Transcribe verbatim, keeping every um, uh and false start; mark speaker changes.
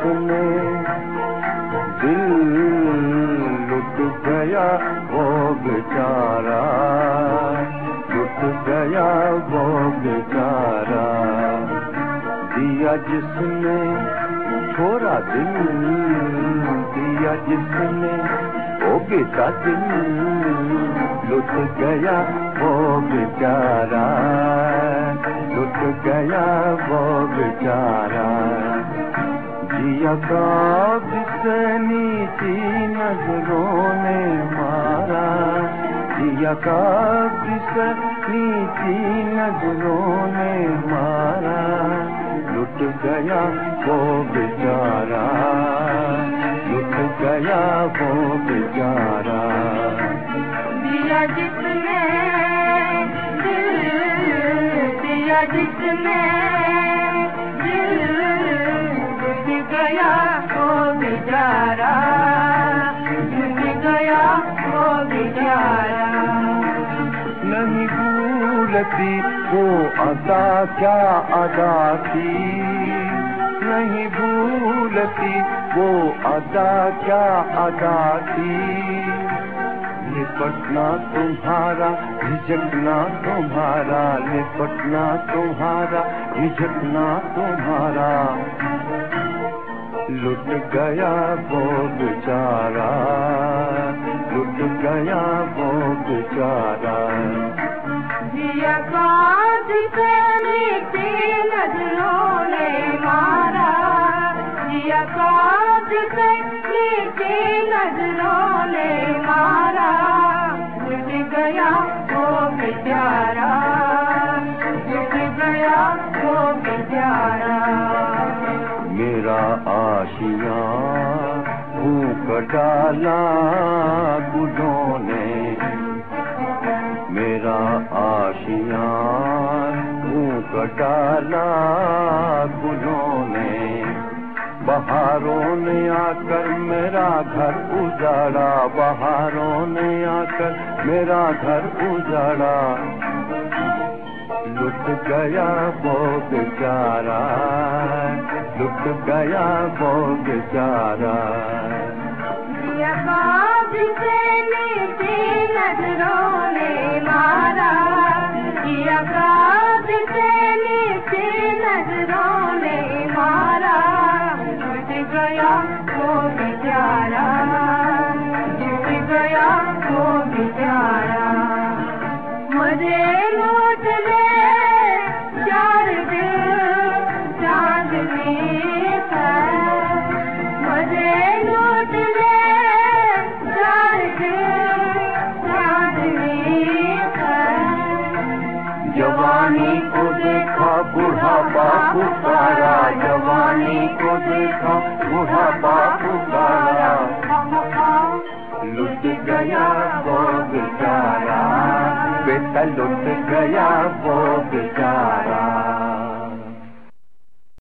Speaker 1: जिसने दिल लुट गया वो बेचारा, लुट गया वो बेचारा। दिया जिसने छोड़ा दिल, दिया जिसने वो बेटा दिल, लुट गया वो बेचारा, लुट गया वो बेचारा। जिया का जिसे नीची नजरों ने मारा, जिया का जिसे नीची नजरों ने मारा, लुट गया वो बेचारा, लुट गया वो बेचारा।
Speaker 2: दिया जिसने दिल, दिया जिसने दिल, लुट गया वो बेचारा, लुट गया वो बेचारा।
Speaker 1: नहीं भूलती वो अदा क्या अदा थी, नहीं भूलती वो अदा क्या अदा थी। लिपटना तुम्हारा झिझकना तुम्हारा, लिपटना तुम्हारा झिझकना तुम्हारा, लुट गया वो बेचारा, लुट गया वो बेचारा।
Speaker 2: जिया का जिसे नीची नजरों ने मारा, जिया का जिसे नीची नजरों ने मारा, लुट गया वो बेचारा, लुट गया वो बेचारा।
Speaker 1: मेरा आशिया फूंक डाला गुलों ने, मेरा आशिया फूंक डाला गुलों ने। बहारों ने आकर मेरा घर उजाड़ा, बहारों ने आकर मेरा घर उजाड़ा, लुट गया वो बेचारा, लुट गया वो बेचारा।
Speaker 2: जिया का जिसे नीची नजरों ने मारा, जिया का जिसे नीची नजरों ने मारा, लुट गया वो बेचारा, लुट गया वो बेचारा। मजे लूट ले चार दिल चांदनी है, मजे लूट ले चार दिल चांदनी है।
Speaker 1: जवानी को देखा बुढ़ापा पुकारा, जवानी को देखा बुढ़ापा पुकारा, लुट गया वो बेचारा, बेटा लुट गया वो बेचारा।